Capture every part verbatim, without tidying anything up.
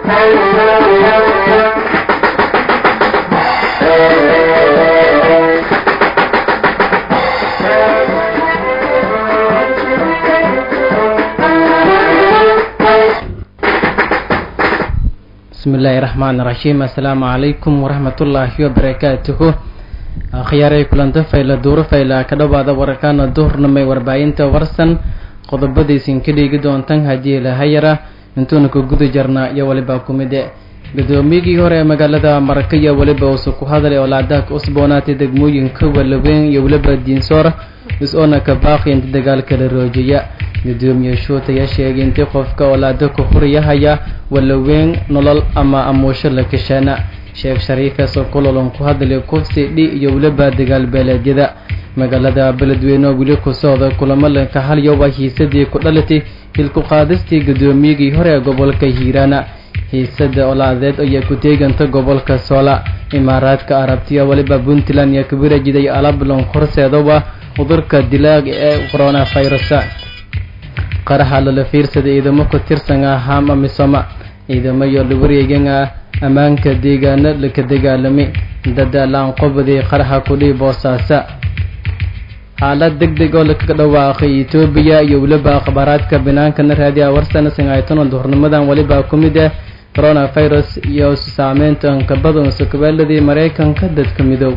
بسم الله الرحمن الرحيم السلام عليكم ورحمة الله وبركاته خياري كلنت فايلا دور فايلا كدبادا وركان الدور نمي ورباينتا ورسن قضبادي سنكدي قدون تنها جيلا هيرا انتونكو قدو جرنا يوالبا كوميدي قدو ميجي هوري مقالدا مركية والبا وسوكو هذا لأولاداك أصبوناتي دقموين كوالبين يولبا الدينسور يسؤونا كباقي انت دقالك للروجية gudoomiye shoota ya sheegay intii qofka walaado ku xuriyahaya wala weyn nolol ama amoosho la kashana sheekh shariifa soo kululon ku hadlay kufsi dhi iyo waliba dagaal beeleedyada magaalada beledweyne wali ku socda kulamo la ka hal yoba hiisadii ku dhalatay hilku qaadistii gudoomiyigii hore ee gobolka Hiirana hiisada olaadeed oo ku teeganta gobolka Soola Imaaraadka Arabtiya waliba Puntland ya kubira jiday alablon horseedaba cudurka dilaaga ee coronavirus qaraha la fiirsada idamo ku tirsan aham ama sama idamo iyo wareegana amaanka deegaana la ka dagaalamay dadaalan qobadii qaraha ku dhiibosaasa xaalad degdeg oo la ka dhawaaqay Itoobiya iyo waliba khabaraadka banaanka raadiya warsana sangaytan duhurnimadan waliba kumida coronavirus iyo saameynta ka badan sakabaladii Mareykanka dadka midow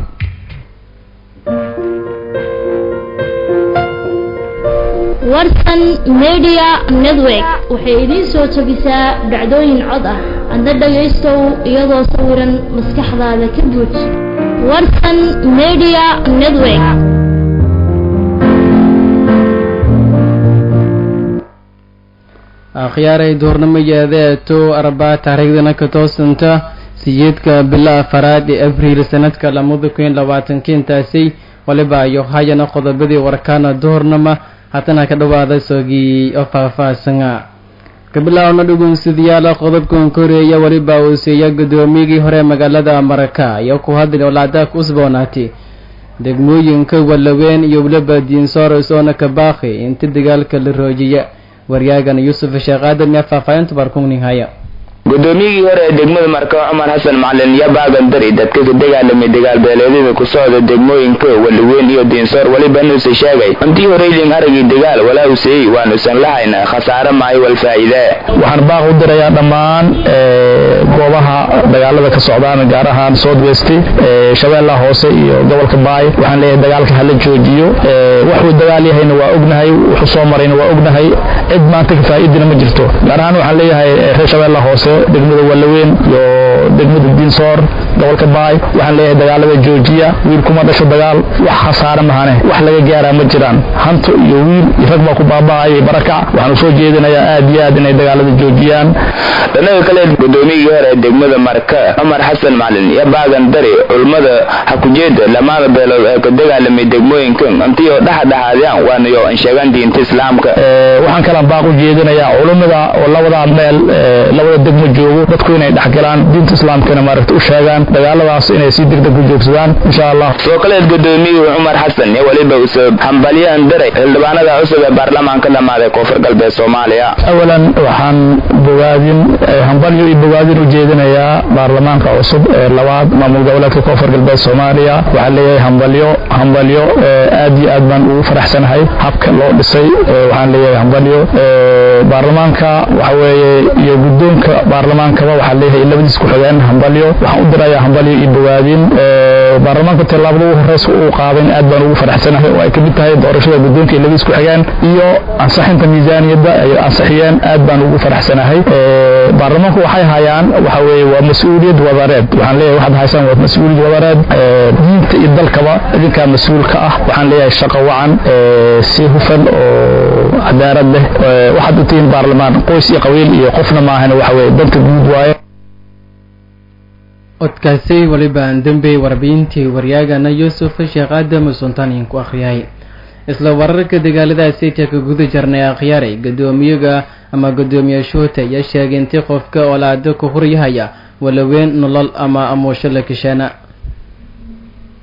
warsan media network waxay idin soo tabisaa dhacdooyin cod ah adna dhageystow iyadoo sawiran maskaxdaada ka buuj warsan media network akhyaaray duurnimadeeda to arba taariikhdana ka toosanta siyeedka bilaa faraad ee abriil sanadka laba kun iyo labaatan kintaasi waliba iyo hayana qodobadii warkaana duurnama hatana ka dhawaada soogi oo faahfaahsana kabilawna dhugun sidiyaala qodobkan koreeya waliba uu siiyay gudoomiyigii hore magaalada Maraka iyo ku hadlay walaada ku usboonaatay degmooyinka walaweyn iyo waliba diinsoor soona ka baaqi inta dagaalka la roojiya waryaagana Yusuf Sheekh Aadan ya faahfaahinta barkungni haya gudoomiyigii hore ee degmada Marka Umar Xasan Macalin ya baagan dari dadka ka dagaalamay dagaal beeleedyada ku socda degmooyinka walaweyn iyo diinsoor waliba inuu sheegay intii horeeyeen aragii dagaal walaa uu seey waan usan lahayna khasaare maay wal faa'iido waxaan baaq u dirayaa dhammaan goobaha dagaalada ka socdaan gaar ahaan South West ee Shabeellaha Hoose iyo gobolka Baay waxaan leeyahay dagaalka hala joojiyo wax uu dagaal yahayna waa ognahay wuxuu soo marayna waa ognahay cid maanta ka faa'iidina ma jirto gaar ahaan waxaan leeyahay reer Shabeellaha Hoose degmada walaweyn iyo degmada diinsoor gobolka Baay waxaan leeyahay dagaalada joojiya wiil kuma dhasho dagaal wax khasaare mahane wax laga gaaraa ma jiraan hanto iyo wiil rag baa ku baaba'ay baraka waxaan soo jeedinayaa aad iyo aad inay dagaalada joojiyaan dhanka kale gudoomiyigii hore ee degmada Marka Umar Xasan Macalin ya baagan dari ulmada ha ku jeeda lamaada beelood ee ka dagaalamay degmooyinka intii oo dhaxdhaxaadiyaan waana iyo sheegan diinta islaamka waxaan kala baaq u jeedinayaa culimada oo labada meel labada degmo joogo dadku inay dhaxgalaan diinta islaamkana maaragtay u sheegaan dagaaladaas inay si degdeg u joogsadaan insha Allah soo kale gudoomiyigii Umar Xasan ya waliba usoo hambaliyaan daray xildhibaanada cusub ee baarlamaanka dhamaaday koonfur galbeed Soomaaliya awalan waxaan bogaadin hambaliyo iyo bogaadin u jeedinayaa baarlamaanka cusub ee labaad maamul goboleedka koonfur galbeed Soomaaliya waxaan leeyahay hambaliyo hambaliyo aad iyo aad baan ugu faraxsanahay habka loo dhisay waxaan leeyahay hambaliyo baarlamaanka waxa weeye iyo gudoonka baarlamaanka waxa leeyahay labadiis ku xigeen hambaliyo waxaan u dirayaa hambaliyo iyo bogaadin baarlamaanka talaabada ugu horeysa uu qaaday aad baan ugu faraxsanahay oo ay ka mid tahay doorashada gudoonka iyo labadiis ku xigeen iyo ansaxinta miisaaniyada ay ansaxiyeen aad baan ugu faraxsanahay baarlamaanku waxay hayaan waxa weeye waa mas'uuliyad wadareed waxaan leeyahay waxaad haysan waa mas'uuliyad wadareed diinta iyo dalkaba idinka mas'uulka ah waxaan leeyahay shaqo wacan si hufan oo cadaalad leh waxaad u tihiin baarlamaan qoys iyo qabiil iyo qofna ma ahan waxa weeye danta guud waaye odkaasi waliba dambe warbiyintii waryaagana Yusuf Sheekh Aadan Sultaan ku akhriyay isla wararka dagaalada sayta ka guda jarnay akhyaaray gudoomiyaha ama gudoomiye shoota ya sheegay intii qofka walaado ku xuriyahaya walaweyn nolol ama amoosho la kashana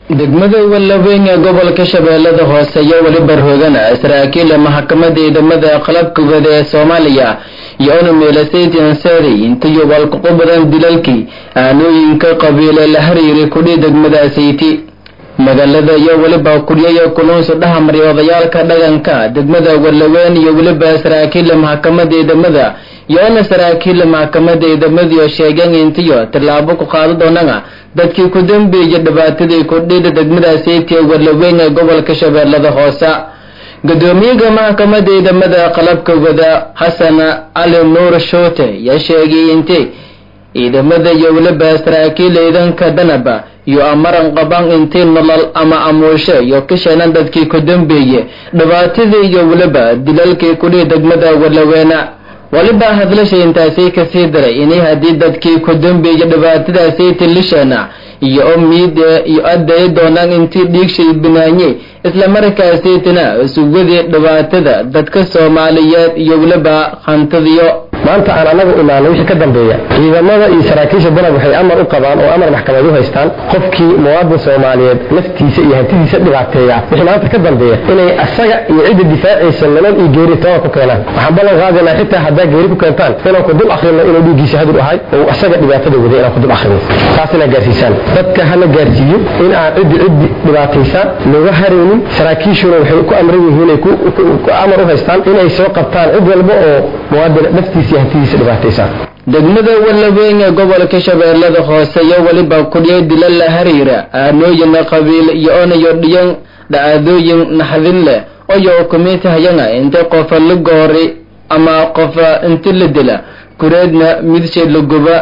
degmada Walaweyn ee gobolka Shabeellada Hoose iyo waliba Roogana saraakiil maxkamadda ciidamada qalabka wada ee Soomaaliya iyo meelaseedin saari intii walku qabadan dilalkii aanooyinka qabiile la xiriiray ku degmada Sayti magaalada iyo waliba kuriyo kulunso dhahamari odayaalka dhaqanka degmada Walaweyn iyo waliba saraakiil maxkamadda ciidamada iyo saraakiil maxkamadda ciidamada oo sheegeen intii talaabo ku qaado doonaan dadkii ku dambeeyay dhibaatadii ku dhigay degmada Sayti Walaweyn ee gobolka Shabeellada Hoose gudoomiyaha maxkamadda ciidamada qalabka wada Xasan Ali Nuur Shoote ya sheegay intii ciidamada iyo waliba saraakiil ciidanka danaba iyo amaran qaban intii nolol ama amuushe iyo kishana dadkii ku dambeeyay dhibaatadii iyo waliba dilalkii ku dhigay degmada Walaweyn waliba hadlashay intaasay ka sii daray inay hadii dadkii ku dambeeyay dhibaatadaasi tilishana iyo umid iyo aday doonaan intii dhiigshay binaanay isla markaasay tana suugadii dhibaatada dadka Soomaaliyeed iyo waliba hantadiyo maanta aan anaga imaanay wixii ka dambeeya ciidamada iyo saraakiisha dalab waxay amar u qabaan oo amar maxkamadu haystaan qofkii muwaadin Soomaaliyeed naftiisa iyo hantidiisa dhibaateeya wixii maanta ka dambeeya inay asaga iyo cid difaacaysa nolol iyo geeri toona ku keenaan waxaan balan qaadana xitaa hadaa geeri ku keentaan inaan ku dul akhrino inuu dhiigiisa hadur ahay oo asaga dhibaatada wada inaan ku dul akhrino taasina gaarsiisan dadka hana gaarsiiyo in aan cid cid dhibaataysa looga hareynin saraakiishuna waxay ku amran yihiin ay ku amar u haystaan inay soo qabtaan cid walba oo muwaadin naftiisa hantidiisa dhibaataysa degmada Walaweyn ee gobolka Shabeellada Hoose iyo waliba kuliyay dilal la xiriira aanooyin qabiil iyo onayo dhiyan dhaadooyin naxdin leh oo kumita hayana inta qof la goori ama qof inta la dila kureedna midshay laguba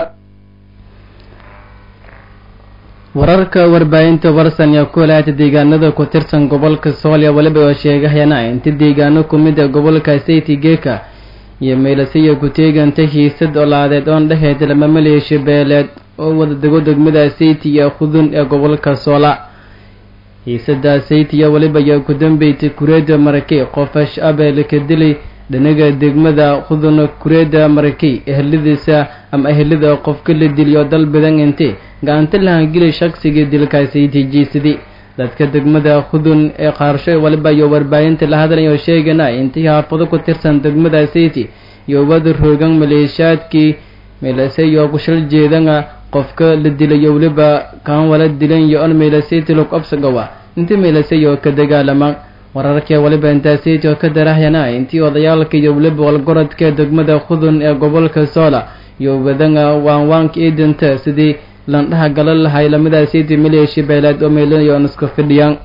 wararka warbaahinta warsan ya kulaata deegaanada ku tirsan gobolka Soomaaliya waliba sheegayana inta deegaano kumida gobolka Sayti Geeka iyo meelasiyo ku teeganta hiisad olaadeed oo dhaxeed lama maleeshiyo beeleed oo wada dego degmada Sayti iyo Khudun ee gobolka Soola hiisada Sayti iyo waliba iyo ku dambeeyay kureeda Marakay qofash abeel ka dilay dhanaga degmada Khudun kureeda Marakay ehladiisa ama ehlada qofka la diliyo dal badan intii gaanta la gilay shakhsiga dilka Sayti jiisidi dadka degmada Khudun ee qaarshay waliba iyo warbaahinta la hadlayo sheegana intii haafado ku tirsan degmada Sayti iyo wada roogan maleeshaadkii meelasay iyo ku shil jeedana qofka la dilay waliba kaan wala dilan iyo an meelasay loo qabsagawa intii meelasay iyo ka dagaalama wararka waliba inta Sayti oo ka darahayana intii odayaalka iyo waliba walgoradka degmada Khudun ee gobolka Soola iyo wadana waan waanka idinta sidii lan dhaha galal lahay lamada Sayti maleeshiya beelad oo meelayo iska fidhiyaan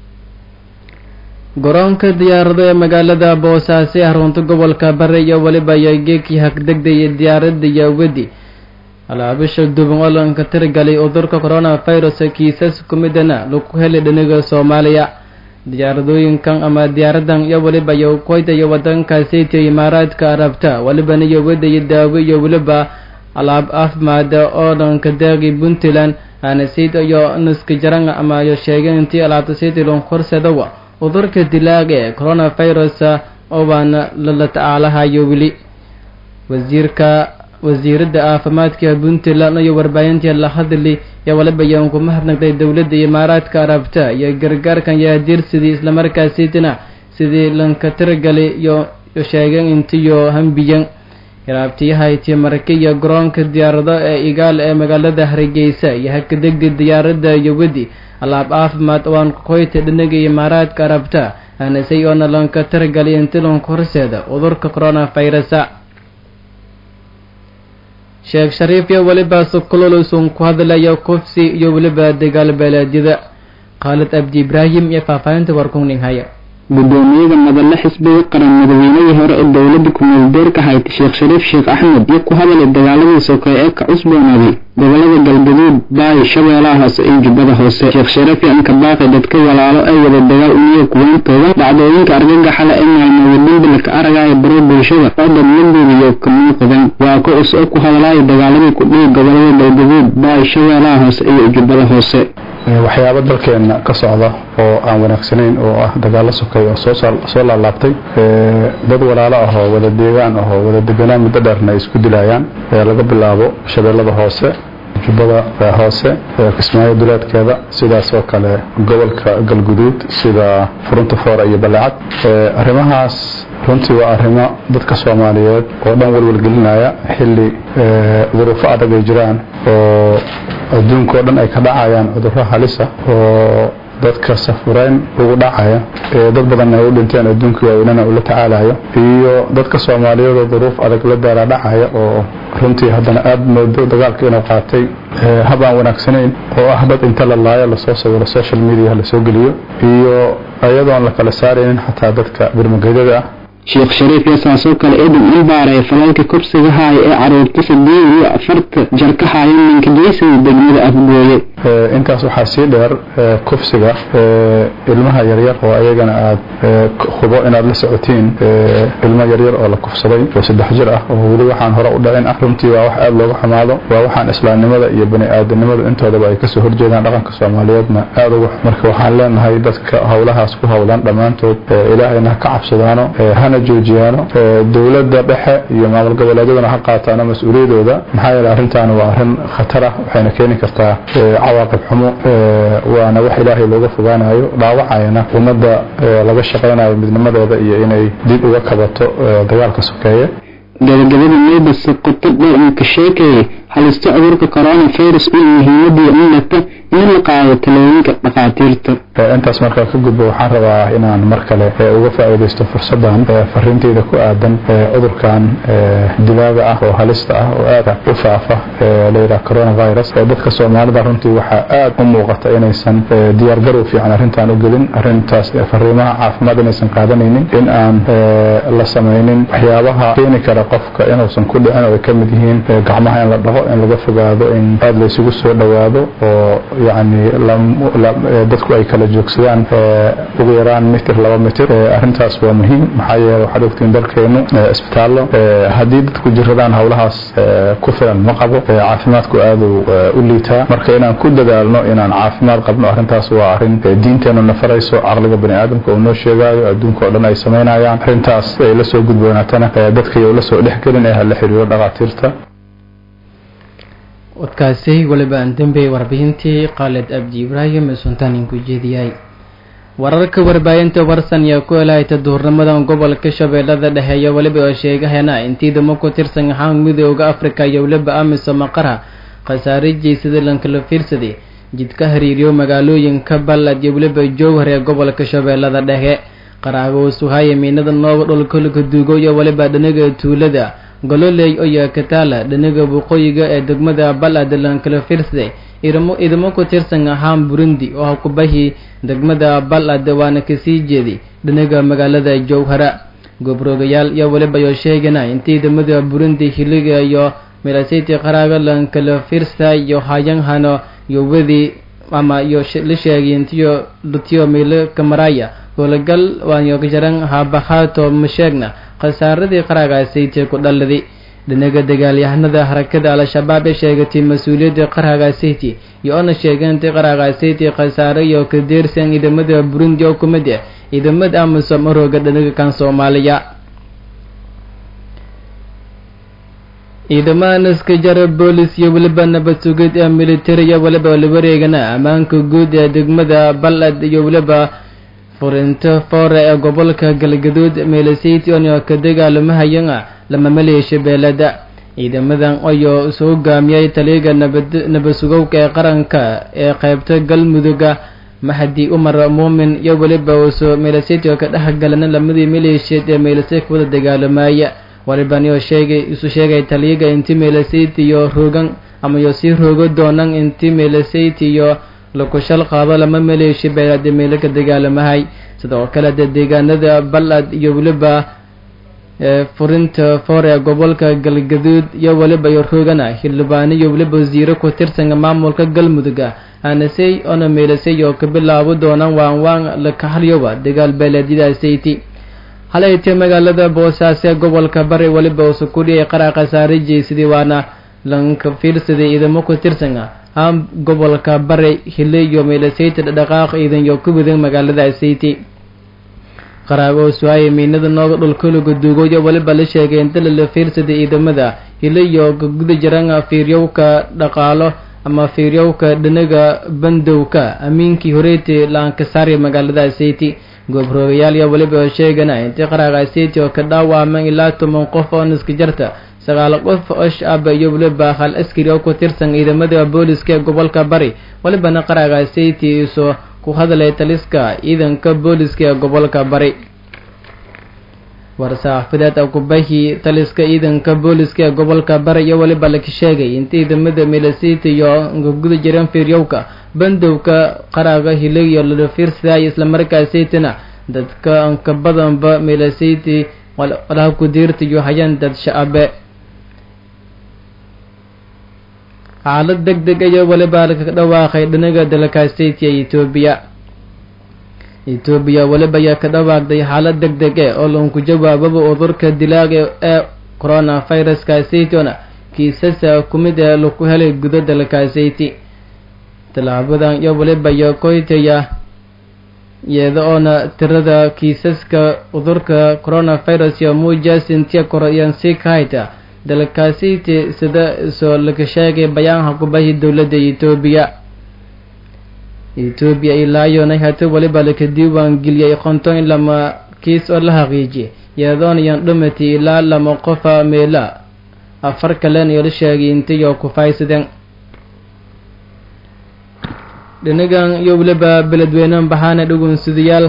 garoonka diyaarada ee magaalada Boosaaso ee xarunta gobolka Bari iyo waliba yeegkii hak degday diyaaradda iyo wadi alaabisha duban oo lan ka tirgalay cudurka coronavirus kiisas kumidana lagu helay dhinaga Soomaaliya diyaaradooyinkan ama diyaaradan iyo waliba iyo qoyda iyo wadanka Sayti Imaaraadka Arabta waliba iyo wadi daawo iyo waliba alaab afmaada oo dhanka daaqi Puntland ana Sayti iyo nuska jaran ama iyo sheegeen intii alaabta Sayti loo qorsadawa cudurka dilaaga ee coronavirus oo baan la tacaalahayo wili wasiirka wasiirada caafimaadka Puntland iyo warbaahinta la hadlay ya waliba yaan ku mahadnaqday dawladda Imaaraadka Arabta iyo gargaarkan yaa dirsidii isla markaas Saytina sidii lanka tirgalay iyo sheegeen intii iyo hambiyan raabtiyaha intii Marakay iyo garoonka diyaarada ee Igaal ee magaalada Hargeysa iyo haka degdeg diyaaradda iyo wadi alaab caafimaad oo aan qoyta dhinaga Imaaraadka Arabta ana say oo lanka tirgalay intii loo korseeda cudurka coronavirus Sheekh Shariif iyo waliba sukululusun ku hadlaya kufsi iyo waliba dagaal beeleedyada Khalid Abdi Ibrahim iyo faafaynta warkoonin haya gudoomiyaha madalla xisbiga qaran madaxweynihii hore ee dawladda ku meeldeerka hay'ad Sheekh Shariif Sheekh Axmed iyo ku hadlay dagaaladii Sokoy ee ka cusboonaaday gobolada Galgaduud Baay Shabeellaha Hoose iyo Jubbada Hoose Sheekh Shariif iyo ka baaqay dadka walaalo ay wada dagaal u yihiin kuwantooda dhacdooyinka argagaxa leh ee maalmoodin bilka aragaya baro bulshada oo dhammaan iyo ka muuqdaan waa ku soo ku hadlay dagaaladii ku dhigay gobolada Galgaduud Baay Shabeellaha Hoose iyo Jubbada Hoose waxyaabo dalkeena ka socda oo aan wanaagsanayn oo ah dagaal sokay oo soo soo laabtay ee dad walaalo ah oo wada deegaan ah oo wada deegaan muddo dheerna isku dilayaan ee laga bilaabo Shabeellada Hoose jubbada hoose kismaayo duleedkeeda sidaas oo kale gobolka galguduud sida furunta foora iyo ballaacad arrimahaas runtii waa arrimo dadka Soomaaliyeed oo dhan walwalgelinaya xilli duruufo adag ay jiraan oo adduunka oo dhan ay ka dhacayaan cudurro halis ah oo dadka safureen ugu dhacaya dad badan ay u dhinteen adduunka waaweynana ula tacaalayo iyo dadka Soomaaliyeed oo duruuf adag la daala dhacaya oo runtii haddana aad moodo dagaalka inuu qaatay habaan wanaagsaneyn oo ah dad inta la laayo la soo sawiro social media la soo geliyo iyo ayadoon la kala saaraynin xataa dadka birmageedada ah sheekh shariif yaasoo kale eedan ilbaaray falaalka kursiga haay ee caruurta saddeed iyo afarta jarka haayeen ninka geesay degmada afgooye intaas waxaa sii dheer kufsiga ilmaha yaryar oo ayagana aad hubo inaad la socotiin ilmo yaryar oo la kufsaday oo saddex jir ah oo weli waxaan hore u dhacin ah runtii waa wax aad looga xumaado waa waxaan islaamnimada iyo bani aadamnimada intoodaba ay kasoo horjeedaan dhaqanka Soomaaliyeedna aad ugu marka waxaan leenahay dadka hawlahaas ku hawlan dhamaantood ilaahayna ka cabsadaano joojiyaano dawladda dhexe iyo maamul goboleedyaduna ha qaataan mas'uuliyadooda maxaa yeelay arrintan waa arrin khatar ah waxayna keeni kartaa cawaaqib xumo waana wax ilaahay looga fogaanayo dhaawacayna ummadda laga shaqeynayo midnimadooda iyo inay dib uga kabato dagaalka sokeeye gabagabada meebas qoto dheer uu ka sheekay halista cudurka coronavirus iyo muhiimadii ummadda in la qaado talooyinka dhaqaatiirta intaas markaa ka gudbo waxaan rabaa inaan mar kale uga faa'iideysto fursadan fariintayda ku aadan cudurkan dilaaga ah oo halista ah oo aad u faafa leeyahay coronavirus dadka Soomaalida runtii waxa aad u muuqata inaysan diyaar garow fiican arrintan u gelin arrintaas fariimaha caafimaad inaysan qaadanaynin in aan la sameeynin waxyaabaha keeni kara qofka inuusan ku dhicin oo ka mid yihiin gacmaha in la dhaho in laga fogaado in aad la isugu soo dhawaado oo yani dadku ay kala joogsadaan ugu yaraan mitir laba mitir arrintaas waa muhiim maxaa yeelay waxaad ogtiin dalkeenu isbitaallo haddii dadku jiradaan hawlahaas ku filan ma qabo caafimaadku aad u liitaa marka inaan ku dadaalno inaan caafimaad qabno arrintaas waa arrin diinteenu nafarayso caqliga bani aadamka uu noo sheegayo adduunka oo dhan ay samaynayaan arrintaas ay la soo gudboonaatana dadka iyo la soo dhexgelin ee la xiriiro dhaqaatiirta wadkaasi waliba aan dambeeyay warbixintii Khalid Abdi Ibrahim ee suntaan ku jeediyay wararka warbaahinta warsan iyo ku helayta duurnimada gobolka Shabeellada Dhexe iyo waliba oo sheegayna intii damo ku tirsan ahaan midowga Afrika iyo waliba amisom qara khasaarajii sida lan kala fiirsaday jidka hariiriyo magaalooyinka Balad iyo waliba Jowhar ee gobolka Shabeellada Dhexe qaraago suhaye miinada nooga dhulka laga duugo iyo waliba dhanaga tuulada gololey oo ka taala dhanaga waqooyiga ee degmada Balad lan kala fiirsaday irmo idmo ku tirsan ahaan Burundi oo ku bahi degmada Balad waana ka sii jeedi dhanaga magaalada Jowhar gobroogayaal iyo waliba yo sheegana intii degmada Burundi xiliga iyo meelasayti qaraaga lan kala fiirsay iyo hayan hano iyo wadi ama iyo la sheegintiyo lutiyo meel kamaraya walagal waan yo gajaran habahato masheegna khasaaradii qaragaasaytii ku dhaladay dhinaga dagaalyahanada harakada al-shabaab ee sheegatay mas'uuliyadda qaragaasaytii iyo ona sheegantay qaragaasaytii khasaare iyo ka deersan idamada Burundi oo kumid ah idamada amisom rooga dhinaga kan Soomaaliya idamada iska jarab booliis iyo waliba nabad sugid ee military iyo waliba la wareegana amaanka guud ee degmada Balad iyo waliba furinta foore ee gobolka Galgaduud meelasayti oo ka dagaalamahayana lama maleeshiyo beelada ciidamadan oo soo gaamiyay taliga nabad nabadsugoowka ee qaranka ee qaybta Galmudug Mahdi Umar Muumin iyo waliba soo meelasayti oo ka dhaxgalana lamadii maleeshiyad ee meelasayti wada dagaalamaya waliba niyo sheegay isu sheegay taliga intii meelasayti iyo roogan ama yo si roogo doonan intii meelasayti iyo lagu shal qaado lama maleeshiyo beelada meelka dagaalamahay sidoo kale deegaanada Balad iyo waliba furinta foore gobolka Galgaduud iyo waliba iyo roogana xildhibaan iyo waliba wasiiro ku tirsan maamulka Galmudug aanasay ona meelasay oo ka bilaabo doonaan waan waan la ka halyoba dagaal beeladida sayti halayte magaalada Boosaaso gobolka Bari waliba oo ku dhiyay qaraqa saariji sidii waana lanka fiirsaday idamo ku tirsan am gobolka Bari xiliyo meelasayta dhaqaaq idan iyo ku wadan magaalada sayti qaraago suwaye miinada nooga dhulka lagu duugo iyo waliba la sheegay inta la fiirsaday idamada xiliyo guud jiraan fiiryowka dhaqaalo ama fiiryowka dhinaga bandowka amiinkii horeyti laankasaari magaalada City gobroogayaal iyo waliba sheegana intii qaraaga City oo ka dhaawacmay ilaa toban qof oo iska jirta sagaal qof oo shacab iyo waliba hal askari oo ku tirsan ciidamada booliska ee gobolka Bari walibana qaraaga City soo ku hadlay taliska ciidanka booliska ee gobolka Bari warsaafidad ku bahi taliska ciidanka booliska ee gobolka Bari iyo waliba la sheegay intii ciidamada City iyo guud jiraan fiiryowka bandowka qaraaga hilay iyo la fiirsaday isla markaas City-na dadka aan ka badan ba City wala ku diirtay iyo hayaan dad shacab xaalad degdeg ah iyo waliba la ka dhawaaqay dhinaga dalka City ee Ethiopia Ethiopia waliba ya ka dhawaaqday xaalad degdeg ah oo loo ku jawaababa cudurka dilaaga ee coronavirus ka City-na kiisasa kumid ah loo ku helay gudaha dalka City talaabadan iyo waliba ya koytaya iyadoo tirada kiisaska cudurka coronavirus iyo muujinta korayaan si kaayta dalka City sida soo laga sheegay bayaanka ku bahi dawladda Ethiopia Ethiopia ilaa iyo nahata waliba la ka diiwaan geliyay konton lama kiis oo la xaqiijiyay iyadoo yan dhumatay ilaa lama qof meela afar kale iyo la sheegay intii oo ku faysadeen dhinagan iyo waliba beledweynaha baxaana dhugun sidayaal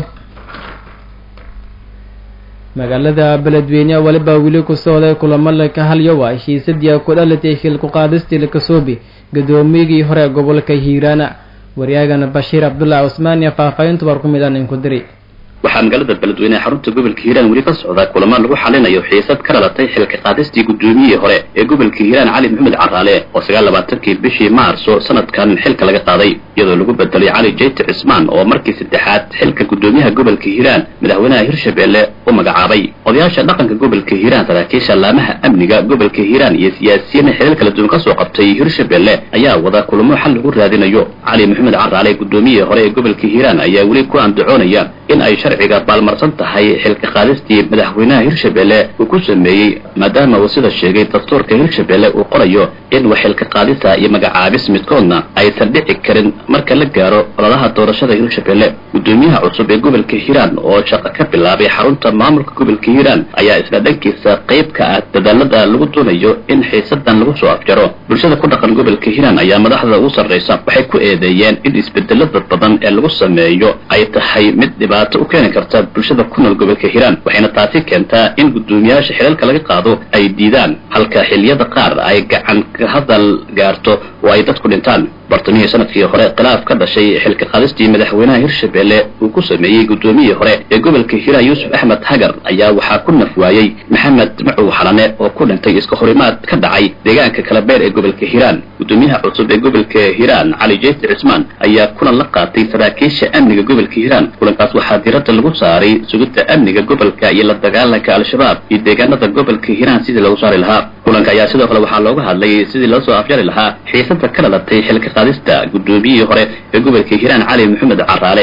magaalada beledweynaha waliba wili ku socday kulamo la ka halyo waa heshiisadii ku dhalatay xil ku qaadistii la kasoobi gadoomiyigii hore gobolka Hiirana wariyagana Bashiir Abdullah Usmaan ya faahfaahintu war ku midaan in ku diray waxaa magaalada beledweynaha xarunta gobolka Hiiraan wali ka socda kulamo lagu xalinayo xiisad ka dhalatay xilka qaadistii gudoomiyihii hore ee gobolka Hiiraan Cali Maxamed Caraale oo sagaal iyo labaatan-kii bishii Maarso sanadkan xilka laga qaaday iyadoo lagu bedelay Cali Jeyte Cismaan oo markii saddexaad xilka gudoomiyaha gobolka Hiiraan madaxweynaha Hirshabelle u magacaabay odayaasha dhaqanka gobolka Hiiraan saraakiisha laamaha amniga gobolka Hiiraan iyo siyaasiyiin xilal kala duwan ka soo qabtay Hirshabelle ayaa wada kulamo xal lagu raadinayo Cali Maxamed Caraale gudoomiyihii hore ee gobolka Hiiraan ayaa wali ku andacoonaya in ay sharciga baalmarsan tahay xilka qaadistii madaxweynaha Hirshabelle uu ku sameeyay maadaama uu sida sheegay dastuurka Hirshabelle uu qorayo in wax xilka qaadista iyo magacaabis midkoodna aysan dhici karin marka la gaaro ololaha doorashada Hirshabelle gudoomiyaha cusub ee gobolka Hiiraan oo shaqo ka bilaabay xarunta maamulka gobolka Hiiraan ayaa isla dhankiisa qayb ka ah dadaalada lagu doonayo in xiisadan lagu soo afjaro bulshada ku dhaqan gobolka Hiiraan ayaa madaxda ugu sarreysa waxay ku eedeeyeen in isbedelada badan ee lagu sameeyo ay tahay mid dhibaato u keeni karta bulshada ku nool gobolka Hiiraan waxayna taasi keentaa in gudoomiyaasha xilalka laga qaado ay diidaan halka xilliyada qaar ay gacan ka hadal gaarto oo ay dadku dhintaan bartamihii sanadkii hore khilaaf ka dhashay xilka qaadistii madaxweynaha Hirshabelle uu ku sameeyay gudoomiyihii hore ee gobolka Hiiraan Yuusuf Axmed Hagar ayaa waxaa ku nafwaayay Maxamed Macow Xalane oo ku dhintay iska horimaad ka dhacay deegaanka kala beer ee gobolka Hiiraan gudoomiyaha cusub ee gobolka Hiiraan Cali Jeyte Cismaan ayaa kulan la qaatay saraakiisha amniga gobolka Hiiraan kulankaas waxaa diiradda lagu saaray sugidda amniga gobolka iyo la dagaalanka al-shabaab iyo deegaanada gobolka Hiiraan sidii lagu saari lahaa kulanka ayaa sidoo kale waxaa looga hadlay sidii loo soo afjari lahaa xiisada ka dhalatay xilka qaadista gudoomiyihii hore ee gobolka Hiiraan Cali Maxamed Caraale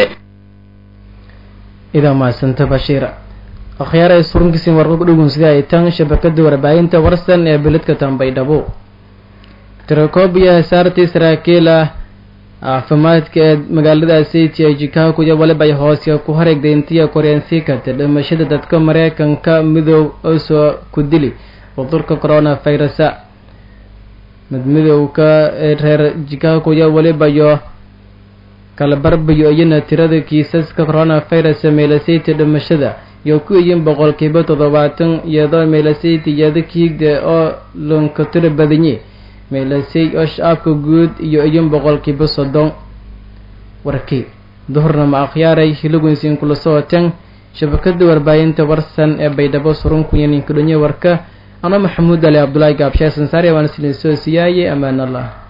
ida ma santa Bashiir akhyaara surunkiisin warqo ku dhugun sida ay tan shabakada warbaahinta warsan ee biladka Tanbaydhabo Tirakobiya saartii saraakiila caafimaadka ee magaalada City ee Chicago iyo waliba hoos ku hareegday intii Koreansi ka dhimashada dadka Mareykanka midow oo soo ku dili cudurka coronavirus midmidowga reer Chicago iyo waliba iyo kala barbayo iyana tirada kiisaska coronavirus meelasayta dhimashada iyo ku yiin boqolkiiba toddobaatan iyadoo meelasayta iyada kiigda oo loonka tiro badanyay meelasay oo shacabka guud iyo iyin boqolkiiba soddon warkii duhurna ma akhyaaray hilugunsiin kula sootan shabakada warbaahinta warsan ee Baydhabo surunku yanin kudunyo warka ana Maxamuud Ali Abdullahi Gaabshay Sansaari waan silin soo siyaayay amaan Allah